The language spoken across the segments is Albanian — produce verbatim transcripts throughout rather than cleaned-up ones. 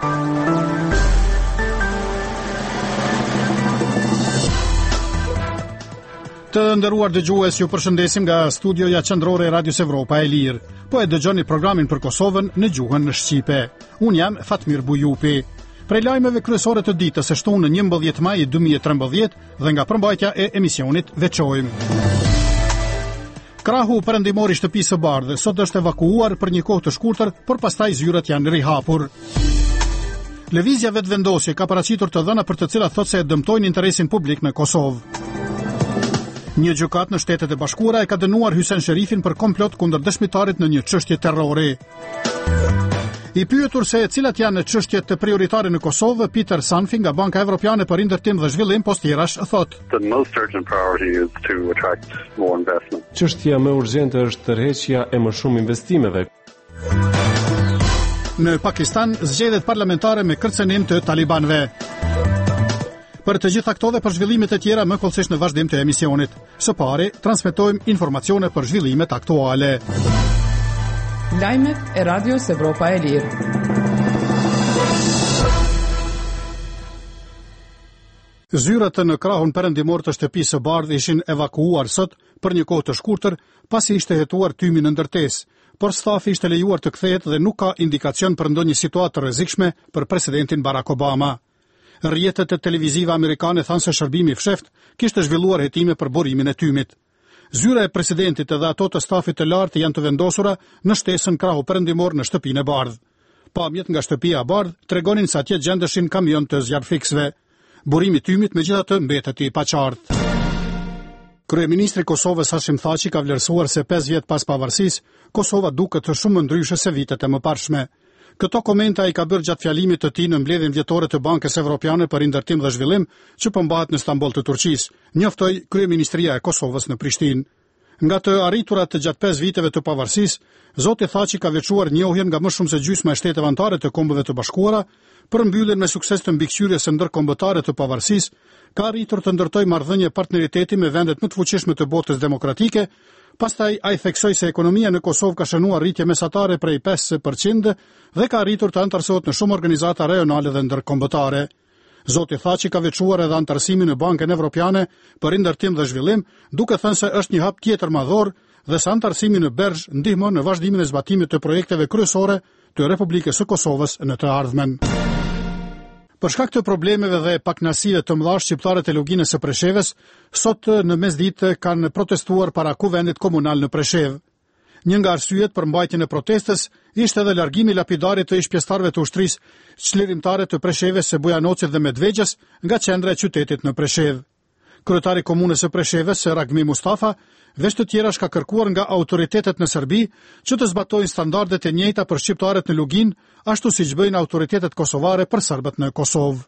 Të nderuar dëgjues, ju përshëndesim nga studioja qendrore e Radios Evropa e Lirë. Po e dëgjoni programin për Kosovën në gjuhën shqipe. Unë jam Fatmir Bujupi. Prej lajmeve kryesore të ditës së shtunë njëmbëdhjetë maj dy mijë e trembëdhjetë dhe nga përmbajtja e emisionit veçojmë. Krahu perëndimor i shtëpisë së bardhë sot është evakuuar për një kohë të shkurtër, por pastaj zyrat janë rihapur. Lëvizja vetëvendosje ka paraqitur të dhëna për të cilat thotë se e dëmtojnë interesin publik në Kosovë. Një gjykat në Shtetet e Bashkuara e ka dënuar Hysen Sherifin për komplot kundër dëshmitarit në një çështje terrori. I pyetur se cilat janë çështjet të prioritare në Kosovë, Peter Sanfi nga Banka Evropiane për Ndërtim dhe Zhvillim Postirash thot: The most urgent priority is to attract more investment. Çështja më urgjente është tërheqja e më shumë investimeve. Në Pakistan zgjedhjet parlamentare me kërcënim të talibanëve. Për të gjitha këto dhe për zhvillimet e tjera më kollësisht në vazhdim të emisionit. Së pari, transmetojmë informacione për zhvillimet aktuale. Lajmet e Radios Evropa e Lirë. Zyrat në krahun perëndimor të shtëpisë së bardhë ishin evakuuar sot për një kohë të shkurtër, pasi ishte hetuar tymi në ndërtesë, por stafi ishte lejuar të kthehet dhe nuk ka indikacion për ndonjë situatë të rrezikshme për presidentin Barack Obama. Rrjetet e televizive amerikane thanë se shërbimi fsheft kishte zhvilluar hetime për burimin e tymit. Zyra e presidentit edhe ato të stafit të lartë janë të vendosura në shtesën krahu perëndimor në shtëpinë e bardhë. Pamjet nga shtëpia e bardhë tregonin se atje gjendeshin kamion të zjarrfiksëve. Burimi i tymit megjithatë mbetet i paqartë. Kryeministri i Kosovës Hashim Thaçi ka vlerësuar se pesë vjet pas pavarësisë, Kosova duket shumë ndryshe se vitet e mëparshme. Këto komenta i ka bërë gjatë fjalimit të tij në mbledhjen vjetore të Bankës Evropiane për Ndërtim dhe Zhvillim, që përmbahet në Stamboll të Turqisë, njoftoi kryeministria e Kosovës në Prishtinë. Nga të arriturat të gjatë pesë viteve të pavarësisë, zoti Thaçi ka veçuar njohjen nga më shumë se gjysma e shteteve anëtare të Kombeve të Bashkuara për mbylljen me sukses të mbikëqyrjes së ndërkombëtare të pavarësisë, ka arritur të ndërtojë marrëdhënie partneriteti me vendet më të fuqishme të botës demokratike. Pastaj ai theksoi se ekonomia në Kosovë ka shënuar rritje mesatare prej pesë përqind dhe ka arritur të anëtarësohet në shumë organizata rajonale dhe ndërkombëtare. Zoti Thaçi ka veçuar edhe anëtarësimin në Bankën Evropiane për Ndërtim dhe Zhvillim, duke thënë se është një hap tjetër madhor dhe se anëtarësimi në Bergj ndihmon në vazhdimin e zbatimit të projekteve kryesore të Republikës së Kosovës në të ardhmen. Për shkak të problemeve dhe pakënaqësive të mëdha, shqiptarët e Luginës së Preshevës sot në mesditë kanë protestuar para kuvendit komunal në Preshevë. Një nga arsyet për mbajtjen e protestës ishte edhe largimi lapidari të ish-pjesëtarëve të ushtrisë çlirimtare të Preshevës së Bujanocit dhe Medvegjës nga qendra e qytetit në Preshevë. Kryetari i komunës së Preshevës, Ragmi Mustafa, veç të tjerash ka kërkuar nga autoritetet në Serbi që të zbatojnë standardet e njëjta për shqiptarët në Lugin, ashtu siç bëjnë autoritetet kosovare për serbët në Kosovë.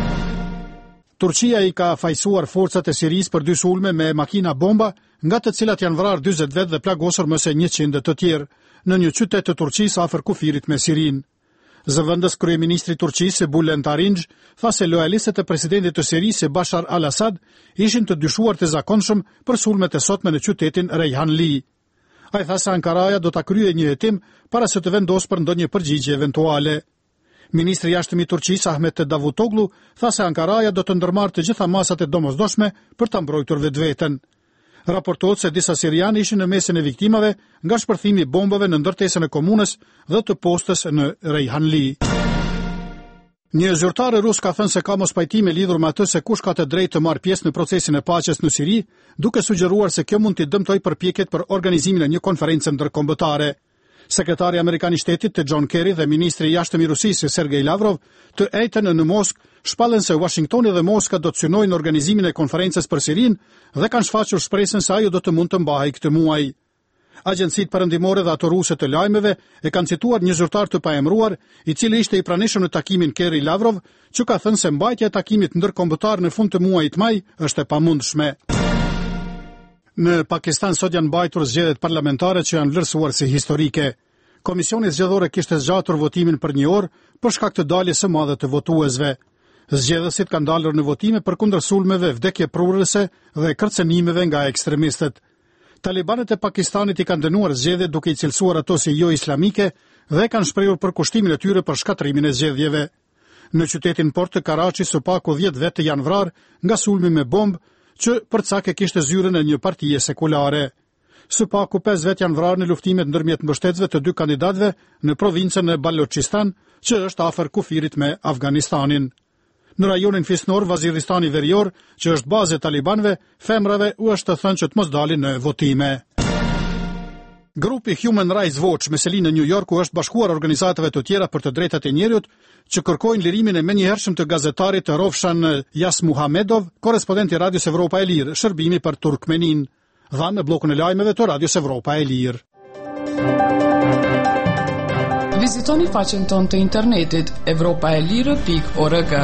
Turqia i ka fajsuar forcat e Sirisë për dy sulme me makina bomba, nga të cilat janë vrarë dyzet vetë dhe plagosur më se njëqind të tjerë, në një qytet të Turqisë afër kufirit me Sirinë. Zëvendës kryeministri i Turqisë Bülent Arınç tha se lojalistët e presidentit të Sirisë Bashar al-Assad ishin të dyshuar të zakonshëm për sulmet e sotme në qytetin Reyhanli. Ai tha se Ankaraja do ta kryejë një hetim para se të vendosë për ndonjë përgjigje eventuale. Ministri i jashtëm i Turqisë Ahmet Davutoglu tha se Ankaraja do të ndërmarrë të gjitha masat e domosdoshme për ta mbrojtur vetveten. Raportohet se disa sirianë ishin në mesin e viktimave nga shpërthimi i bombave në ndërtesën e komunës dhe të postës në Reyhanli. Një zyrtar rus ka thënë se ka mospajtime lidhur me atë se kush ka të drejtë të marrë pjesë në procesin e paqes në Siri, duke sugjeruar se kjo mund të dëmtojë përpjekjet për organizimin e një konferencë ndërkombëtare. Sekretari amerikan i shtetit të John Kerry dhe ministri i jashtëm i Rusisë Sergej Lavrov të ejtën në Moskë shpallën se Washingtoni dhe Moska do të synojnë organizimin e konferencës për Sirinë dhe kanë shfaqur shpresën se ajo do të mund të mbahej këtë muaj. Agjencitë perëndimore dhe ato ruse të lajmeve e kanë cituar një zyrtar të paemëruar, i cili ishte i pranishëm në takimin Kerry-Lavrov, që ka thënë se mbajtja e takimit ndërkombëtar në fund të muajit maj është e pamundshme. Në Pakistan sot janë mbajtur zgjedhjet parlamentare që janë vlerësuar si historike. Komisioni zgjedhore kishte zgjatur votimin për një orë për shkak të daljes së madhe të votuesve. Zgjedhësit kanë dalur në votime përkundër sulmeve, vdekje prurëse dhe kërcënimeve nga ekstremistët. Talibanët e Pakistanit i kanë dënuar zgjedhjet duke i cilësuar ato si jo islamike dhe kanë shprehur përkushtimin e tyre për shkatrimin e zgjedhjeve. Në qytetin Port të Karaçi së paku dhjetë vete janë vrarë nga sulmi me bombë që përcak e kishte zyrën e një partije sekulare. Së paku pesë vet janë vrarë në luftimet ndërmjet mbështetësve të dy kandidatëve në provincën e Balochistan, që është afër kufirit me Afganistanin. Në rajonin Fisnor, Vaziristani Verior, që është bazë e talibanëve, femrave u është thënë që të mos dalin në votime. Grupi Human Rights Watch me seli në New Yorku është bashkuar organizatave të tjera për të drejtat e njerëzit që kërkojnë lirimin e menjëhershëm të gazetarit Rovshan Jasmuhamedov, korrespondenti Radios Evropa e Lirë, shërbimi për Turkmenin. Dha në blokun e lajmeve të Radios Evropa e Lirë. Vizitoni faqen tonë të internetit evropaelire pikë org.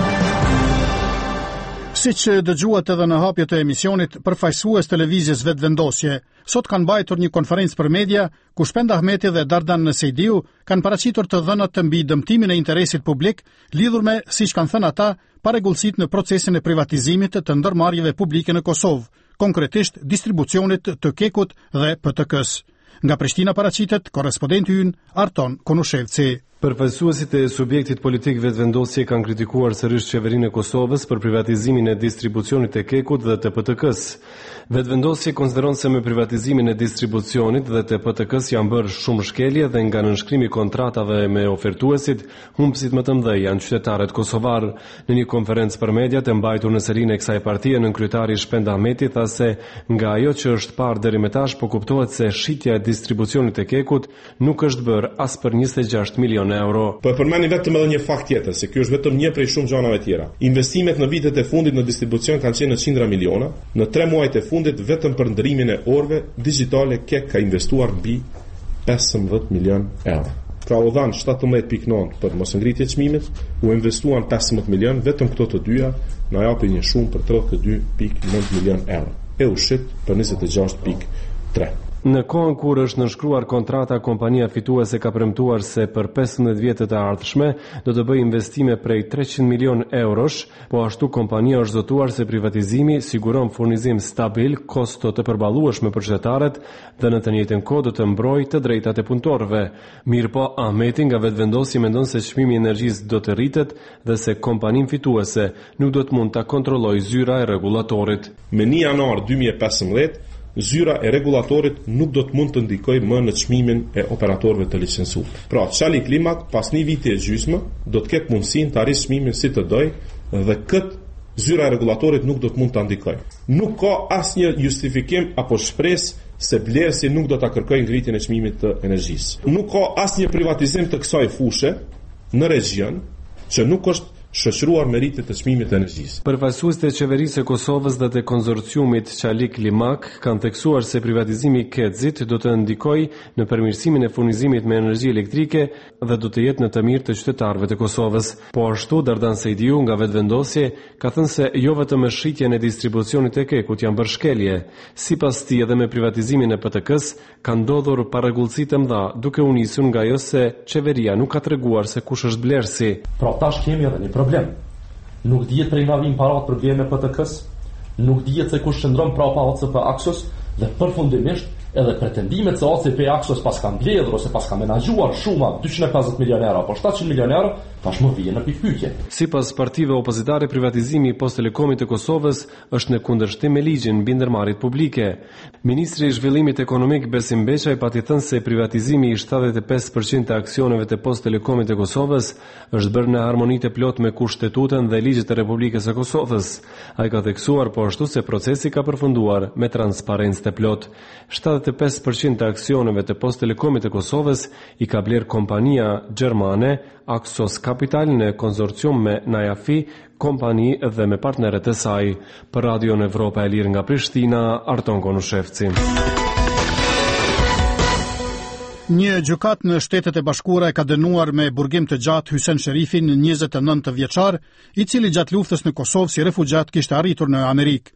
Si që dëgjuat edhe në hapje të emisionit, përfaqësues televizjes vetëvendosje, sot kanë mbajtur një konferencë për media, ku Shpend Ahmeti dhe Dardan Sejdiu kanë paraqitur të dhënat të mbi dëmtimin e interesit publik, lidhur me, siç kanë thënë ata, paregullësitë në procesin e privatizimit të ndërmarrjeve publike në Kosovë, konkretisht distribucionit të Kekut dhe P T K-s. Nga Prishtina paraqitet korrespondenti ynë Arton Konushevci. Përfaqësuesit e subjektit politik vetëvendosje kanë kritikuar sërish qeverinë e Kosovës për privatizimin e distribucionit të Kekut dhe të P T K-s. Vetëvendosje konsideron se me privatizimin e distribucionit dhe të P T K-s janë bërë shumë shkelje dhe nga nënshkrimi kontratave me ofertuesit, humbësit më të mëdhej janë qytetarët kosovar. Në një konferencë për media të mbajtur në selinë e kësaj partie, nënkryetari Shpend Ahmeti tha se nga ajo që është parë deri më tash po kuptohet se shitja e distribucionit të Kekut nuk është bërë as për njëzet e gjashtë milion euro. Po e përmeni vetëm edhe një fakt tjetër, se kjo është vetëm një prej shumë gjanave tjera. Investimet në vitet e fundit në distribucion kanë qenë në qindra miliona, në tre muajt e fundit vetëm për ndërimin e orëve digjitale Kek ka investuar mbi pesëmbëdhjetë milion euro. Ka u dhanë shtatëmbëdhjetë pikë nëntë për mosngritje çmimit, u investuan pesëmbëdhjetë milion, vetëm këto të dyja na japin një shumë për tridhjetë e dy pikë nëntë milion euro. E ushit për njëzet e gjashtë pikë tre. Në kohën kur është nënshkruar kontrata, kompania fituese ka premtuar se për pesëmbëdhjetë vjetët e ardhshme do të bëjë investime prej treqind milion eurosh, po ashtu kompania është zotuar se privatizimi siguron furnizim stabil, kosto të përballueshme për qytetarët dhe në të njëjtën kohë do të mbrojë të drejtat e punëtorëve. Mirëpo Ahmeti nga vetëvendosja mendon se çmimi i energjisë do të rritet dhe se kompaninë fituese nuk do të mund ta kontrollojë zyra e rregullatorit. Me një janar dy mijë e pesëmbëdhjetë zyra e rregullatorit nuk do të mund të ndikojë më në çmimin e operatorëve të licencuar. Pra, Çali Klimak pas një viti e gjysmë do të ketë mundësinë të arrijë çmimin si të dojë dhe këtë zyra e rregullatorit nuk do të mund ta ndikojë. Nuk ka asnjë justifikim apo shpresë se blerësi nuk do ta kërkojë ngritjen e çmimit të energjisë. Nuk ka asnjë privatizim të kësaj fushë në regjion që nuk është shoqëruar meritet të çmimit të energjisë. Përfaqësuesit e qeverisë së Kosovës dhe të konsorciumit Çali Klimak kanë theksuar se privatizimi i Kedzit do të ndikojë në përmirësimin e furnizimit me energji elektrike dhe do të jetë në të mirë të qytetarëve të Kosovës. Po ashtu Dardan Sejdiu nga vetëvendosje ka thënë se jo vetëm me shitjen e distribucionit të Kekut janë bërë shkelje. Sipas tij edhe me privatizimin e P T K-s ka ndodhur parregullësi të mëdha, duke u nisur nga ajo se qeveria nuk ka treguar se kush është blerësi. Pra tash kemi edhe një problem. Nuk dihet prej nga vijnë parat për blerjen e P T K-s, nuk dihet se kush qëndron prapa A C P Aksos dhe përfundimisht edhe pretendimet se A C P Aksos pas kanë mbledhur ose pas kanë menaxhuar shuma dyqind e pesëdhjetë milionë euro apo shtatëqind milionë euro, tashmë vjen në pikpyetje. Sipas partive opozitare, privatizimi i Post Telekomit të Kosovës është në kundërshtim me ligjin mbi ndërmarrjet publike. Ministri i Zhvillimit Ekonomik Besim Beçaj pati thënë se privatizimi i shtatëdhjetë e pesë përqind të aksioneve të Post Telekomit të Kosovës është bërë në harmoni të plot me Kushtetutën dhe ligjet e Republikës së Kosovës. Ai ka theksuar po ashtu se procesi ka përfunduar me transparencë të plot. shtatëdhjetë e pesë përqind të aksioneve të Post Telekomit të Kosovës i ka bler kompania gjermane Axos Capital në konsorcium me Najafi, kompani dhe me partnerët e saj. Për Radion Evropa e Lirë nga Prishtina, Arton Konushevci. Një gjykat në Shtetet e Bashkuara e ka dënuar me burgim të gjatë Hysen Sherifin, njëzet e nëntë vjeçar, i cili gjatë luftës në Kosovë si refugjat kishte arritur në Amerikë.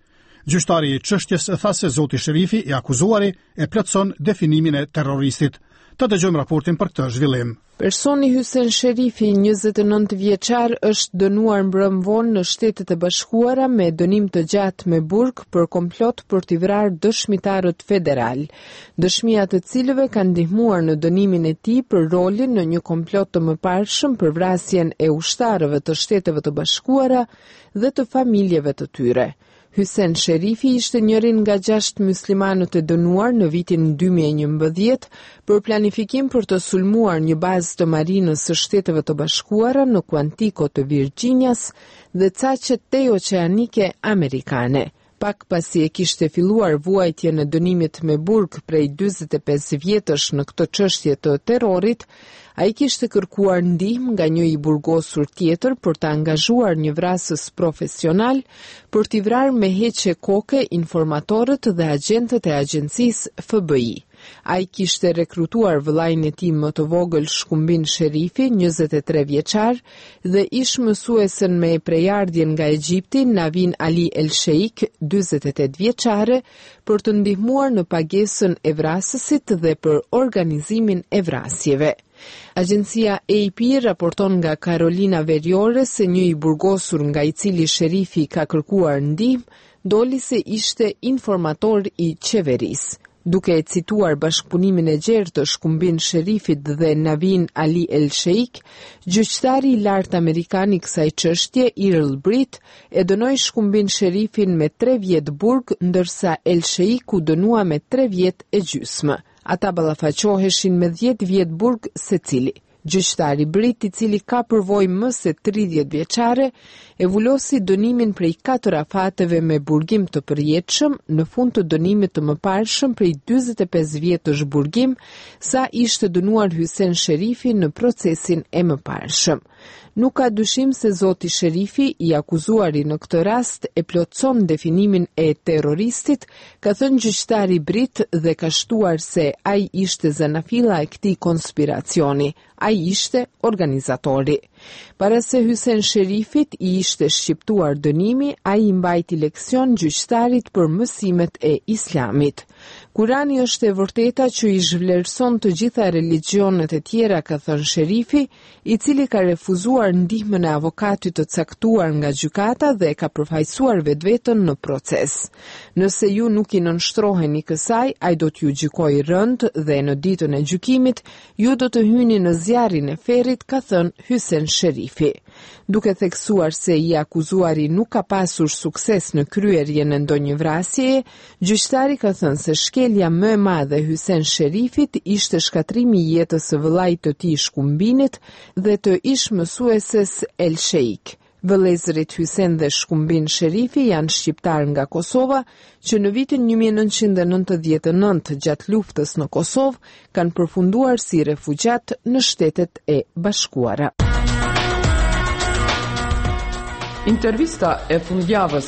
Gjyqtari i çështjes tha se zoti Sherifi i akuzuari e plotson definimin e terroristit. Të dëgjojmë raportin për këtë zhvillim. Personi Hysen Sherifi, njëzet e nëntë vjeçar, është dënuar mbrëm vonë në Shtetet e Bashkuara me dënim të gjatë me burg për komplot për t'i vrarë dëshmitarët federal. Dëshmia të cilëve kanë ndihmuar në dënimin e tij për rolin në një komplot të mëparshëm për vrasjen e ushtarëve të Shteteve të Bashkuara dhe të familjeve të tyre. Hysen Sherifi ishte njërin nga gjashtë muslimanët e dënuar në vitin dy mijë e njëmbëdhjetë për planifikim për të sulmuar një bazë të marinës së Shteteve të Bashkuara në Quantico të Virginias dhe caqet teoqeanike amerikane. Pak pasi e kishte filluar vuajtjen e dënimit me burg prej dyzet e pesë vjetësh në këtë çështje të terrorit, ai kishte kërkuar ndihmë nga një i burgosur tjetër për të angazhuar një vrasës profesional për t'i vrarë me heqje koke informatorët dhe agentët e agjencisë F B I. Ai kishte rekrutuar vëllain e tij më të vogël Shkumbin Sherifi, njëzet e tre vjeçar, dhe ish mësuesen me prejardhjen nga Egjipti Navin Ali El Sheikh, dyzet e tetë vjeçare, për të ndihmuar në pagesën e vrasësit dhe për organizimin e vrasjeve. Agjencia A P raporton nga Carolina Veriore se një i burgosur nga i cili Sherifi ka kërkuar ndihmë, doli se ishte informator i qeverisë. Duke e cituar bashkëpunimin e gjerë të Shkumbin Sherifit dhe Navin Ali El Sheikh, gjyqtari i lartë amerikan i kësaj çështje, Earl Britt, e dënoi Shkumbin Sherifin me tre vjet burg, ndërsa El Sheikh u dënua me tre vjet e gjysmë. Ata ballafaqoheshin me dhjetë vjet burg secili. Gjyqtari Britt, i cili ka përvojë më se tridhjetë vjeçare, e vulosi dënimin prej katër afateve me burgim të përjetshëm në fund të dënimit të mëparshëm prej dyzet e pesë vjetësh burgim, sa ishte dënuar Hysen Sherifi në procesin e mëparshëm. Nuk ka dyshim se zoti Sherifi, i akuzuari në këtë rast, e plotson definimin e terroristit, ka thënë gjyqtari Britt dhe ka shtuar se ai ishte zanafilla e këtij konspiracioni. Ai ishte organizatori. Para se Hysen Sherifit i ishte shqiptuar dënimi, ai i mbajti leksion gjyqtarit për mësimet e Islamit. Kurani është e vërteta që i zhvlerëson të gjitha religionet e tjera, ka thënë Sherifi, i cili ka refuzuar ndihmën e avokatit të caktuar nga gjykata dhe ka përfaqësuar vetveten në proces. Nëse ju nuk i nënshtroheni kësaj, ai do t'ju gjykojë rënd dhe në ditën e gjykimit ju do të hyni në zjarrin e ferrit, ka thënë Hysen Sherifi. Duke theksuar se i akuzuari nuk ka pasur sukses në kryerjen e ndonjë vrasjeje, gjyqtari ka thënë se shkelja më e madhe e Hysen Sherifit ishte shkatrimi i jetës së vëllait të tij Shkumbinit dhe të ish mësueses El Sheikh. Vëllezërit Hysen dhe Shkumbin Sherifi janë shqiptar nga Kosova që në vitin një mijë e nëntëqind e nëntëdhjetë e nëntë gjatë luftës në Kosovë kanë përfunduar si refugjat në Shtetet e Bashkuara. Intervista e fundjavës.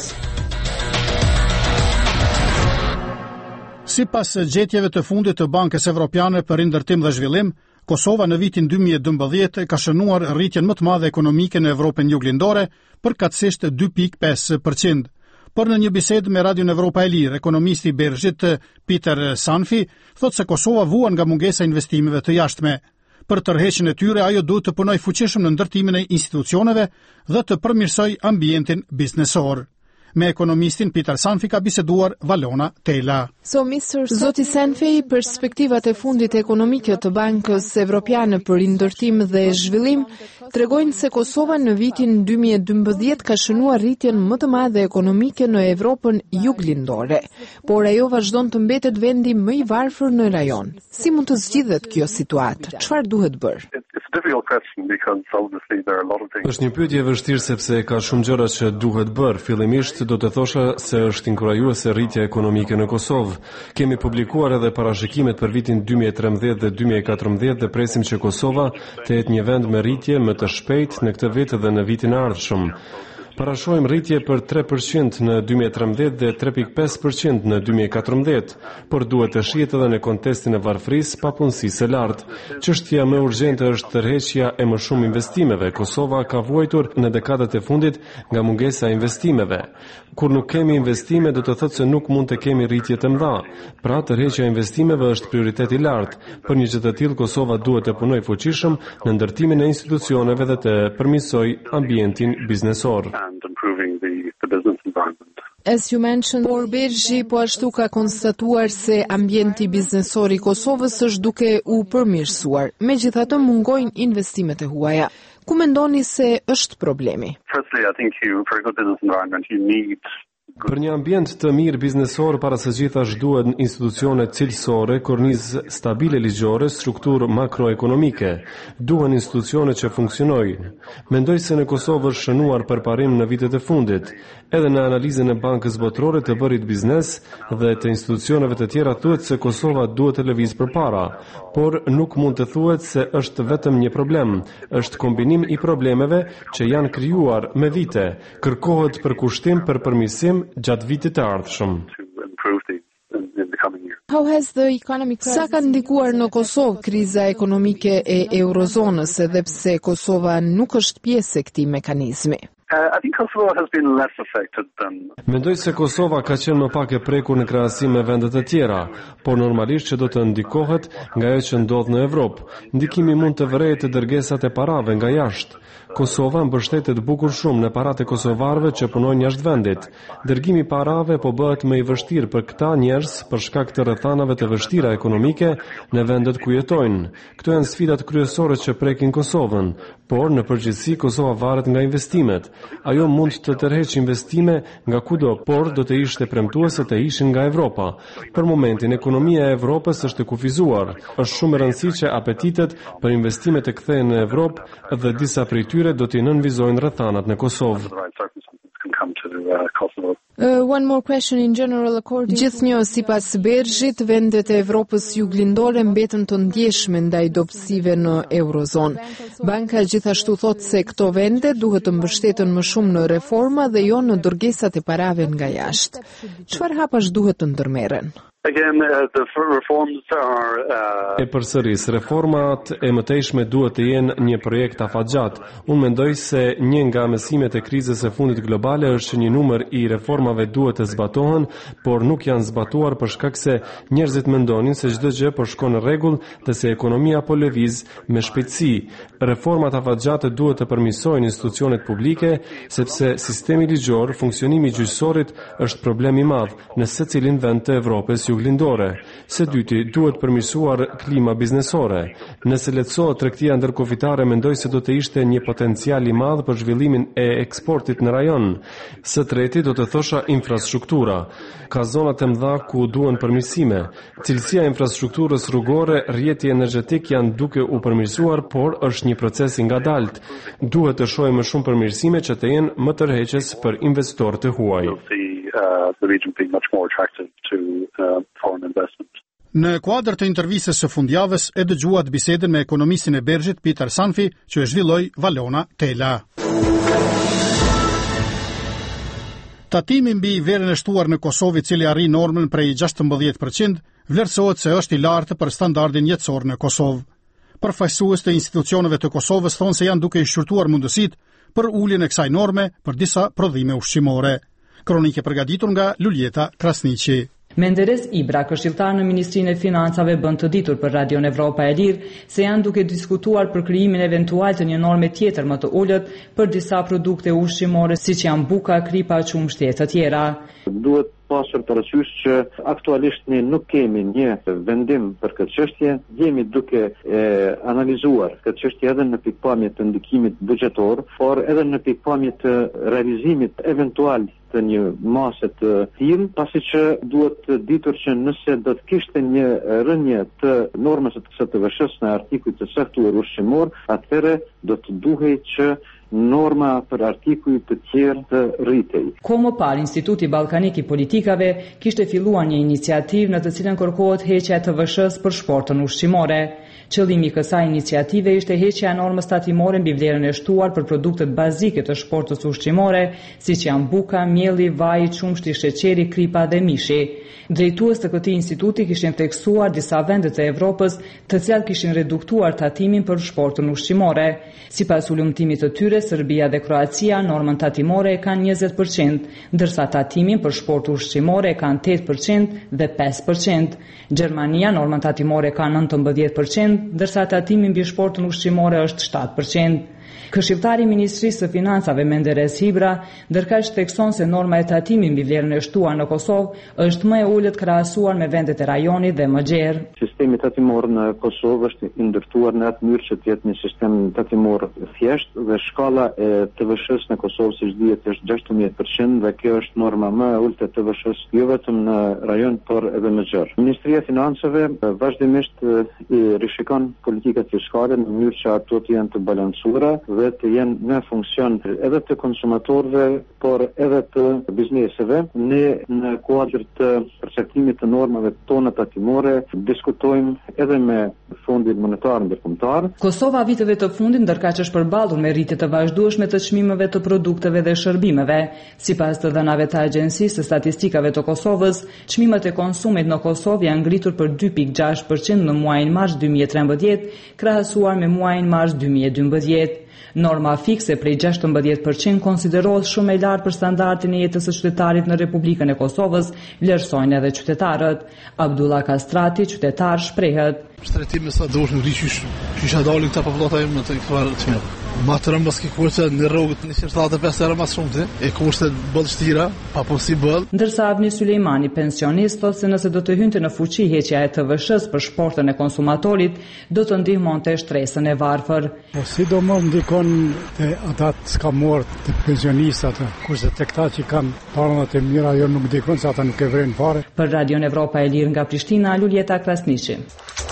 Sipas gjetjeve të fundit të Bankës Evropiane për Rindërtim dhe Zhvillim, Kosova në vitin dy mijë e dymbëdhjetë ka shënuar rritjen më të madhe ekonomike në Evropën juglindore, përkatësisht dy pikë pesë përqind. Por në një bisedë me Radion Evropa e Lirë, ekonomisti Bergjit Peter Sanfi thotë se Kosova vuan nga mungesa e investimeve të jashtme. Për tërheqjen e tyre, ajo duhet të punojë fuqishëm në ndërtimin e institucioneve dhe të përmirësojë ambientin biznesor. Me ekonomistin Peter Sanfi ka biseduar Valona Tela. So, mister Zoti Sanfi, perspektivat e fundit ekonomike të Bankës Evropiane për Rindërtim dhe Zhvillim tregojnë se Kosova në vitin dy mijë e dymbëdhjetë ka shënuar rritjen më të madhe ekonomike në Evropën juglindore, por ajo vazhdon të mbetet vendi më i varfër në rajon. Si mund të zgjidhet kjo situatë? Çfarë duhet bërë? Është një pyetje e vështirë sepse ka shumë gjëra që duhet bërë. Fillimisht do të thosha se është inkurajuese rritja ekonomike në Kosovë. Kemi publikuar edhe parashikimet për vitin dy mijë e trembëdhjetë dhe dy mijë e katërmbëdhjetë dhe presim që Kosova të jetë një vend me rritje më të shpejtë në këtë vit dhe në vitin e ardhshëm. Parashojmë rritje për tre përqind në dy mijë e trembëdhjetë dhe tre pikë pesë përqind në dy mijë e katërmbëdhjetë, por duhet të shihet edhe në kontekstin e varfërisë pa punësisë së lartë. Çështja më urgjente është tërheqja e më shumë investimeve. Kosova ka vuajtur në dekadat e fundit nga mungesa e investimeve. Kur nuk kemi investime, do të thotë se nuk mund të kemi rritje të mëdha. Pra, tërheqja e investimeve është prioritet i lartë. Për një gjë të tillë, Kosova duhet të punojë fuqishëm në ndërtimin e institucioneve dhe të përmirësojë ambientin biznesor. and improving the, the business environment. As you mentioned, por Bergji po ashtu ka konstatuar se ambienti biznesor i Kosovës është duke u përmirësuar. Megjithatë mungojnë investimet e huaja. Ku mendoni se është problemi? Firstly, I think you, for a good business environment, you need Për një ambient të mirë biznesor, para së gjithash duhet institucione cilësore, kornizë stabile ligjore, strukturë makroekonomike. Duhen institucione që funksionojnë. Mendoj se në Kosovë është shënuar përparim në vitet e fundit. Edhe në analizën e Bankës Botërore të Bërit Biznes dhe të institucioneve të tjera thuhet se Kosova duhet të lëvizë përpara, por nuk mund të thuhet se është vetëm një problem. Është kombinim i problemeve që janë krijuar me vite. Kërkohet përkushtim për përmirësim gjatë vitit të ardhshëm. to improve these in, in the coming year. How has the economic Sa ka ndikuar në Kosovë kriza ekonomike e eurozonës, edhe pse Kosova nuk është pjesë e këtij mekanizmi? Uh, I think Kosovo has been less affected than Mendoj se Kosova ka qenë më pak e prekur në krahasim me vendet e tjera, por normalisht që do të ndikohet nga ajo që ndodh në Evropë. Ndikimi mund të vërejë të dërgesat e parave nga jashtë. Kosova mbështetet bukur shumë në paratë e kosovarëve që punojnë jashtë vendit. Dërgimi i parave po bëhet më i vështirë për këta njerëz për shkak të rrethanave të vështira ekonomike në vendet ku jetojnë. Këto janë sfidat kryesore që prekin Kosovën, por në përgjithësi Kosova varet nga investimet. Ajo mund të tërheqë investime nga kudo, por do të ishte premtuese të ishin nga Evropa. Për momentin, ekonomia e Evropës është e kufizuar. Është shumë e rëndësishme që apetitet për investime të kthehen në Evropë dhe disa prej tyre do t'i nënvizojnë rrethanat në Kosovë. the right circumstances can come to uh, Kosovo. Uh, one more question in general according Gjithnjë sipas Bergjit, vendet e Evropës juglindore mbetën të ndjeshme ndaj dobësive në eurozonë. Banka gjithashtu thotë se këto vende duhet të mbështeten më shumë në reforma dhe jo në dërgesat e parave nga jashtë. Çfarë hapash duhet të ndërmerren? Again, uh, the f- reforms are uh, E përsëris, reformat e mëtejshme duhet të jenë një projekt afatgjat. Unë mendoj se një nga mësimet e krizës së fundit globale është që një numër i reformave duhet të zbatohen, por nuk janë zbatuar për shkak se njerëzit mendonin se çdo gjë po shkon në rregull dhe se ekonomia po lëviz me shpejtësi. Reformat afatgjate duhet të përmirësojnë institucionet publike, sepse sistemi ligjor, funksionimi i gjyqësorit është problem i madh në secilin vend të Evropës juglindore. Së dyti, duhet përmirësuar klima biznesore. Nëse lehtësohet tregtia ndërkufitare, mendoj se do të ishte një potencial i madh për zhvillimin e eksportit në rajon. Së treti, do të thosha infrastruktura. Ka zona të mëdha ku duhen përmirësime. Cilësia e infrastrukturës rrugore, rrjeti energjetik janë duke u përmirësuar, por është një proces i ngadalt. Duhet të shohim më shumë përmirësime që të jenë më tërheqës për investorët e huaj. you'll see uh, the region being much more attractive to uh, foreign investment. Në kuadër të intervistës së fundjavës e dëgjuat bisedën me ekonomistin e Bergjit Peter Sanfi, që e zhvilloi Valona Tela. Tatimi mbi verën e shtuar në Kosovë, i cili arri normën prej gjashtëmbëdhjetë përqind, vlerësohet se është i lartë për standardin jetësor në Kosovë. Përfaqësues të institucioneve të Kosovës thonë se janë duke i shqyrtuar mundësitë për uljen e kësaj norme për disa prodhime ushqimore. Kronike përgatitur nga Luljeta Krasniqi. Menderes Ibra, këshilltar në Ministrinë e Financave, bën të ditur për Radion Evropa e Lirë se janë duke diskutuar për krijimin eventual të një norme tjetër më të ulët për disa produkte ushqimore siç janë buka, kripa, qumshtet të tjera. Duhet pasur parasysh që aktualisht ne nuk kemi një vendim për këtë çështje, jemi duke e, analizuar këtë çështje edhe në pikpamje të ndikimit buxhetor, por edhe në pikpamje të realizimit eventual të një mase të tillë, pasi që duhet të ditur që nëse do të kishte një rënje të normës së të vëshës në artikujt të saktuar ushqimor, atëherë do të duhej që norma për artikuj të tjerë të rritej. Ko më parë, Instituti Ballkanik i Politikave kishte filluar një iniciativë në të cilën kërkohet heqja e të vëshës për shportën ushqimore. Qëllimi i kësaj iniciative ishte heqja e normës tatimore mbi vlerën e shtuar për produktet bazike të shportës ushqimore, siç janë buka, mielli, vaji, qumshti, sheqeri, kripa dhe mishi. Drejtues të këtij instituti kishin theksuar disa vende të Evropës, të cilat kishin reduktuar tatimin për shportën ushqimore. Sipas ulëmtimit të tyre, Serbia dhe Kroacia normën tatimore e kanë njëzet përqind, ndërsa tatimin për shportë ushqimore e kanë tetë përqind dhe pesë përqind. Gjermania normën tatimore ka nëntëmbëdhjetë përqind, ndërsa tatimi mbi shportën ushqimore është shtatë përqind. Këshilltari i Ministrisë së Financave Menderes Hibra ndërkaq thekson se norma e tatimit mbi vlerën e shtuar në Kosovë është më e ulët krahasuar me vendet e rajonit dhe më gjerë. Sistemi tatimor në Kosovë është i ndërtuar në atë mënyrë që të jetë një sistem tatimor thjesht dhe shkalla e T V S-s në Kosovë siç dihet është gjashtëmbëdhjetë përqind dhe kjo është norma më e ulët e T V S-s jo vetëm në rajon por edhe më gjerë. Ministria e Financave vazhdimisht i rishikon politikat fiskale në mënyrë që ato të jenë të balancuara dhe të jenë në funksion edhe të konsumatorëve, por edhe të bizneseve. Ne në kuadër të përcaktimit të normave tona tatimore diskutojmë edhe me Fondin Monetar Ndërkombëtar. Kosova viteve të fundit ndërkaq është përballur me rritje të vazhdueshme të çmimeve të produkteve dhe shërbimeve. Sipas të dhënave të Agjencisë së Statistikave të Kosovës, çmimet e konsumit në Kosovë janë ngritur për dy pikë gjashtë përqind në muajin mars dy mijë e trembëdhjetë, krahasuar me muajin mars dy mijë e dymbëdhjetë. Norma fikse prej gjashtëmbëdhjetë përqind konsiderohet shumë e lartë për standardin e jetës së qytetarit në Republikën e Kosovës, vlerësojnë edhe qytetarët. Abdullah Kastrati, qytetar, shprehet: Shtrejtimi sa duhet në rriqish, kisha dalin këta popullata im në të këfar të mirë. Ma të rëmbës ki kurse në rrugët një qërtatë e pesë era mas shumë të, e kurse bëllë shtira, pa po si bëllë. Ndërsa Avni Sulejmani, pensionist, thot se nëse do të hynte në fuqi heqja e T V S-s për shportën e konsumatorit, do të ndihmonte shtresën e varfër. Po si do më ndikon të ata të s'ka morë të pensionistat, kurse të këta që kanë paronat e mira, jo nuk ndikon se ata nuk e vrenë fare. Për Radion Evropa e Lirë nga Prishtina, Luljeta Krasniqi.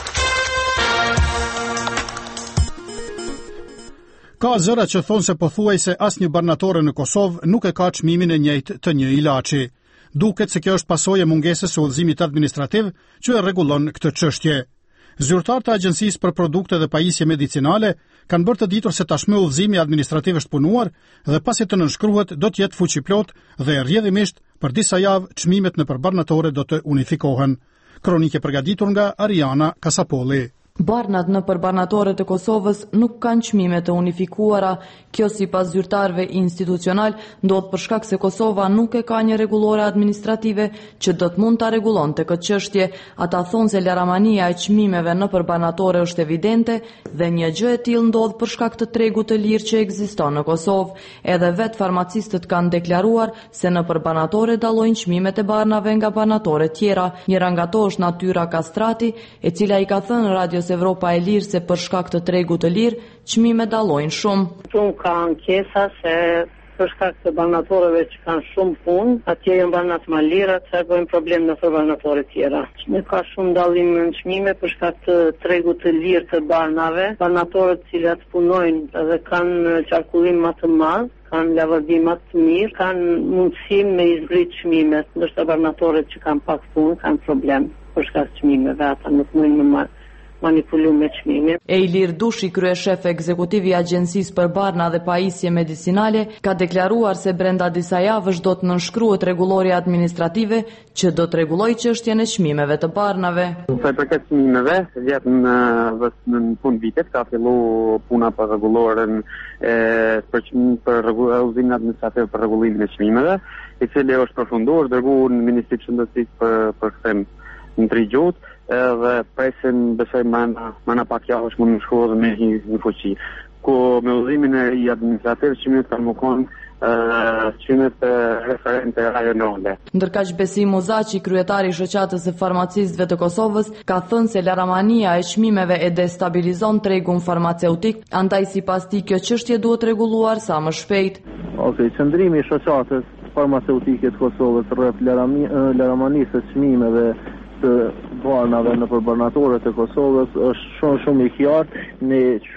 Ka zëra që thonë se pothuajse asnjë barnatore në Kosovë nuk e ka çmimin e njëjtë të një ilaçi. Duket se kjo është pasojë e mungesës së udhëzimit administrativ që e rregullon këtë çështje. Zyrtarët e Agjencisë për Produkte dhe Pajisje Medicinale kanë bërë të ditur se tashmë udhëzimi administrativ është punuar dhe pasi të nënshkruhet do të jetë fuqiplot dhe rrjedhimisht për disa javë çmimet nëpër barnatore do të unifikohen. Kronike përgatitur nga Ariana Kasapolli. Barnat në përbarnatorët e Kosovës nuk kanë çmime të unifikuara. Kjo sipas zyrtarëve institucional ndodh për shkak se Kosova nuk e ka një rregullore administrative që do të mund ta rregullonte këtë çështje. Ata thonë se laramania e çmimeve në përbarnatore është evidente dhe një gjë e tillë ndodh për shkak të tregut të lirë që ekziston në Kosovë. Edhe vetë farmacistët kanë deklaruar se në përbarnatore dallojnë çmimet e barnave nga barnatore tjera. Njëra nga to është Natyra Kastrati, e cila i ka thënë Radio Evropa e Lirë se për shkak të tregut të lirë, çmimet dallojnë shumë. Shumë ka ankesa se për shkak të barnatorëve që kanë shumë punë, atje janë barnat më lira, që bëjnë problem në të barnatore tjera. Ne ka shumë dallim në çmime për shkak të tregut të lirë të barnave. Barnatorët cilat punojnë dhe kanë qarkullim më të madh, kanë lavërdim më të mirë, kanë mundësi me izbrit çmimet, ndërsa barnatorët që kanë pak punë kanë problem për shkak të çmimeve, ata nuk mundin më marrë manipulu me çmimin. Eilir Dushi, kryeshef ekzekutiv i Agjencisë për Barna dhe Pajisje Medicinale, ka deklaruar se brenda disa javësh do të nënshkruhet rregulloria administrative që do të rregullojë çështjen e çmimeve të barnave. Sa i përket çmimeve, vjet në në fund vitit ka filluar puna për rregulloren e për për rregullimin administrativ për rregullimin e çmimeve, i cili është përfunduar, dërguar në Ministrinë e Shëndetësisë për për kthem në tri gjuhë. Dhe presin besoj mana, mana pak javësh mund në shkollë dhe me një fuqi. Ku me udhimin e i administrativ, çmimet kanë më konë çmimet referente rajonale. Ndërkaq Besim Muzaçi, kryetari i shoqatës së farmacistëve të Kosovës, ka thënë se laramania e çmimeve e destabilizon tregun farmaceutik, andaj sipas tij kjo çështje duhet rregulluar sa më shpejt. Okej, qëndrimi i shoqatës farmaceutike të Kosovës rreth laramanisë së çmimeve të barnave në përbarnatorët e Kosovës është shumë shumë i qartë. Ne qysh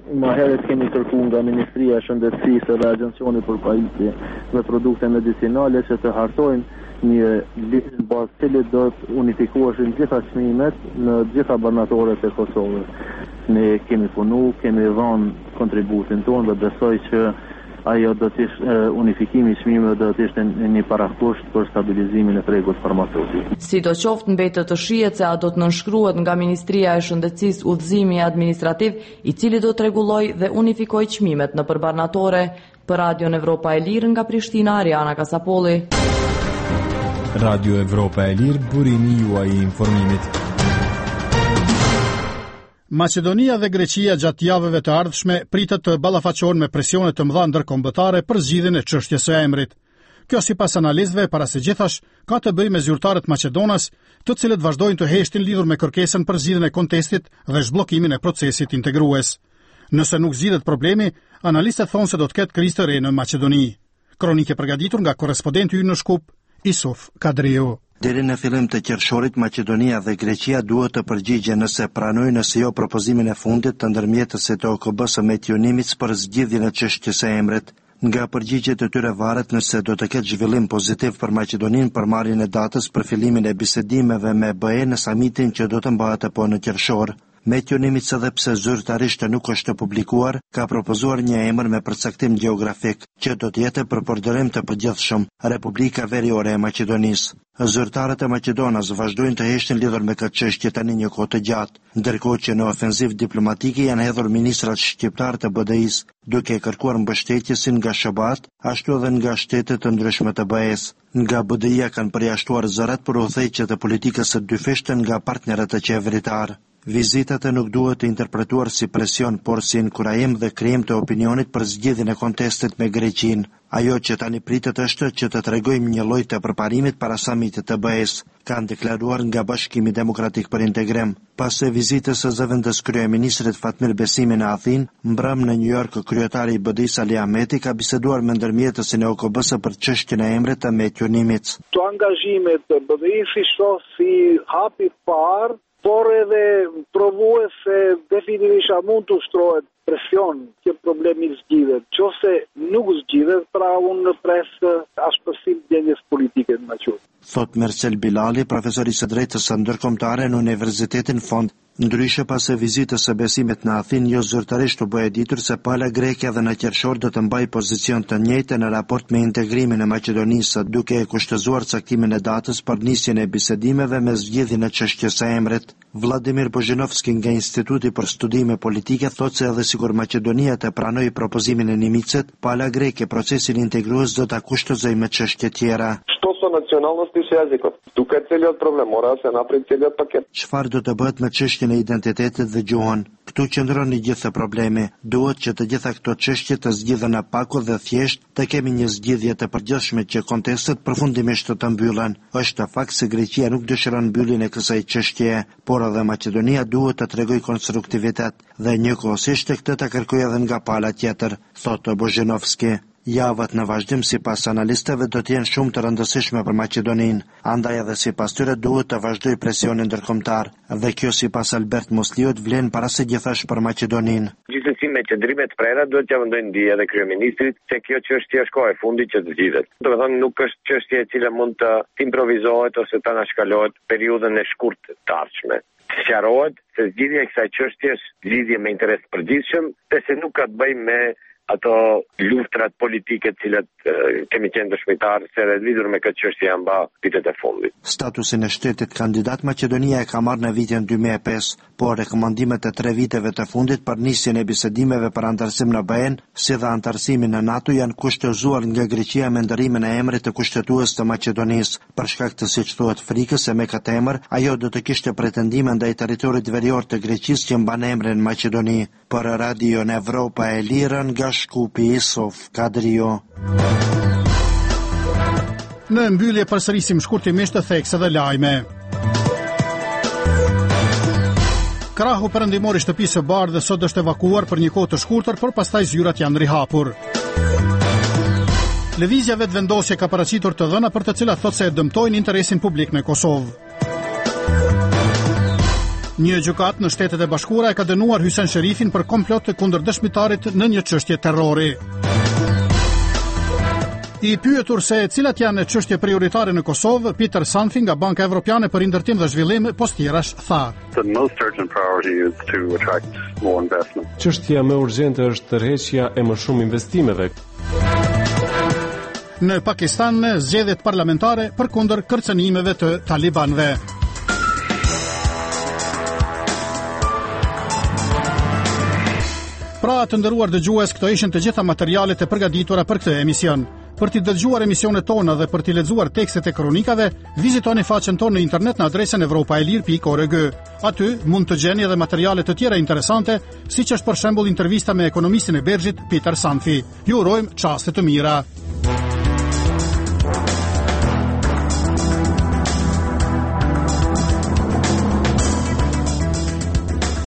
Më herët kemi kërkuar nga Ministria e Shëndetësisë dhe Agjencioni për Pajisje dhe Produkte Medicinale që të hartojnë një listë bazë cilit do të unifikoheshin gjitha çmimet në gjitha banatorët e Kosovës. Ne kemi punu, kemi dhënë kontributin tonë dhe besoj që ajo do të ishte unifikimi i çmimeve do të ishte një parakusht për stabilizimin e tregut farmaceutik. Sidoqoftë mbetet të shihet se a do të nënshkruhet nga Ministria e Shëndetësisë udhëzimi administrativ i cili do të rregullojë dhe unifikojë çmimet në përbanatore. Për Radion Evropa e Lirë nga Prishtina, Ariana Kasapolli. Radio Evropa e Lirë, burimi juaj i informimit. Maqedonia dhe Greqia gjatë javëve të ardhshme pritet të ballafaqohen me presione të mëdha ndërkombëtare për zgjidhjen e çështjes së emrit. Kjo sipas analistëve para së gjithash ka të bëjë me zyrtarët Maqedonas, të cilët vazhdojnë të heshtin lidhur me kërkesën për zgjidhjen e kontestit dhe zhbllokimin e procesit integrues. Nëse nuk zgjidhet problemi, analistët thonë se do të ketë krizë të re në Maqedoni. Kronikë përgatitur nga korrespondenti ynë në Shkup, Isuf Kadriu. Deri në fillim të qershorit, Maqedonia dhe Greqia duhet të përgjigjen nëse pranojnë nëse jo propozimin e fundit të ndërmjetësit të O K B-së me Tionimit për zgjidhjen e çështjes së emrit. Nga përgjigjet e tyre varet nëse do të ketë zhvillim pozitiv për Maqedoninë për marrjen e datës për fillimin e bisedimeve me B E në samitin që do të mbahet apo në qershor. Metju Nimitsa, edhe pse zyrtarisht nuk është publikuar, ka propozuar një emër me përcaktim gjeografik, që do të jetë për përdorim të përgjithshëm, Republika Veriore e Maqedonisë. Zyrtarët e Maqedonas vazhdojnë të heshtin lidhur me këtë çështje tani një kohë të gjatë, ndërkohë që në ofenziv diplomatike janë hedhur ministrat shqiptar të B D I-s, duke kërkuar mbështetje si nga S H B A-t, ashtu edhe nga shtetet të ndryshme të B E-s. Nga B D I-a kanë përjashtuar zërat për udhëheqjet e politikës së dyfishtë nga partnerët e qeveritar. Vizitat e nuk duhet të interpretuar si presion, por si inkurajim dhe krijim të opinionit për zgjidhjen e kontestit me Greqinë. Ajo që tani pritet është që të tregojmë një lloj të përparimit para samitit të B E-s, kanë deklaruar nga Bashkimi Demokratik për Integrim. Pas së vizitës së zëvendës kryeministrit Fatmir Besimi në Athinë, mbrëm në New York, kryetari i B D I-s Ali Ahmeti ka biseduar me ndërmjetësin e O K B-së për çështjen e emrit të Metju Nimits. Këto angazhime të B D I-s i shoh si hapi i parë, por edhe provuese definitivisht a mund të ushtrohet presion që problemi zgjidhet. Nëse nuk zgjidhet, pra unë pres ashpërsim gjendjes politike në Maqedoni. Thot Mersel Bilali, profesor i së drejtës së ndërkombëtare në Universitetin Fond. Ndryshe pas e vizitës së Besimit në Athinë, jo zyrtarisht u bë e ditur se pala greke dhe në qershor do të mbajë pozicion të njëjtë në raport me integrimin e Maqedonisë, duke e kushtëzuar caktimin e datës për nisjen e bisedimeve me zgjidhjen e çështjes së emrit. Vladimir Bozhinovski nga Instituti për Studime Politike thotë se edhe sikur Maqedonia të pranojë propozimin e Nimicet, pala greke procesin integrues do ta kushtozojë me çështje tjera. Nacionalnosti së jezikut. Duke ciliot problem, mora se na prit ciliot paket. Çfarë do të bëhet me çështjen e identitetit dhe gjuhën? Këtu qëndron i gjithë problemi. Duhet që të gjitha këto çështje të zgjidhen apaku dhe thjesht të kemi një zgjidhje të përgjithshme që kontestet përfundimisht të, të mbyllen. Është fakt se Greqia nuk dëshiron mbylljen e kësaj çështjeje, por edhe Maqedonia duhet të tregojë konstruktivitet dhe njëkohësisht këtë të kërkojë edhe nga pala tjetër, thotë Bozhinovski. Javët në vazhdim sipas analistëve do të jenë shumë të rëndësishme për Maqedoninë, andaj edhe sipas tyre duhet të vazhdojë presioni ndërkombëtar, dhe kjo sipas Albert Musliut vlen para së gjithash për Maqedoninë. Gjithsesi me qëndrimet të prera duhet t'ia vendojnë ndije edhe kryeministrit se kjo çështje është koha e fundit që të zgjidhet. Do të thonë nuk është çështje e cila mund të improvizohet ose të anashkalohet periudhën e shkurtë të ardhshme. Sqarohet se zgjidhja e kësaj çështje është zgjidhje me interes të përgjithshëm, dhe se nuk ka të bëjë me ato luftrat politike të cilat uh, kemi qenë dëshmitar se edhe lidhur me këtë çështje janë mba vitet e fundit. Statusin e shtetit kandidat Maqedonia e ka marrë në vitin dy mijë e pesë, por rekomandimet e tre viteve të fundit për nisjen e bisedimeve për antarësim në B E-n, si dhe antarësimin në NATO janë kushtëzuar nga Greqia me ndërimin e emrit të kushtetues të Maqedonisë, për shkak të siç thuhet frikës se me këtë emër ajo do të kishte pretendime ndaj territorit verior të Greqisë që mban emrin Maqedoni. Për Radio në Evropa e Lirë nga Shkupi, Isuf Kadrio. Në mbyllje përsërisim shkurtimisht të thekse dhe lajme. Krahu perëndimor i shtëpisë së bardhë sot është evakuuar për një kohë të shkurtër, por pastaj zyrat janë rihapur. Lëvizja vetvendosje ka paraqitur të dhëna për të cilat thotë se e dëmtojnë interesin publik në Kosovë. Një gjykat në Shtetet e Bashkuara e ka dënuar Hysén Sherifin për komplot kundër dëshmitarit në një çështje terrori. I pyetur se cilat janë çështje prioritare në Kosovë, Peter Sanfi nga Banka Evropiane për Ndërtim dhe Zhvillim Postierash tha: The most urgent priority is to attract more investment. Çështja më urgjente është tërheqja e më shumë investimeve. Në Pakistan, zgjedhjet parlamentare përkundër kërcënimeve të talibanëve. Pra, të nderuar dëgjues, këto ishin të gjitha materialet e përgatitura për këtë emision. Për t'i dëgjuar emisionet tona dhe për t'i lexuar tekstet e kronikave, vizitoni faqen tonë në internet në adresën evropaelir pikë org. Aty mund të gjeni edhe materiale të tjera interesante, siç është për shembull intervista me ekonomistin e Bergjit, Peter Sanfi. Ju urojmë çaste të mira.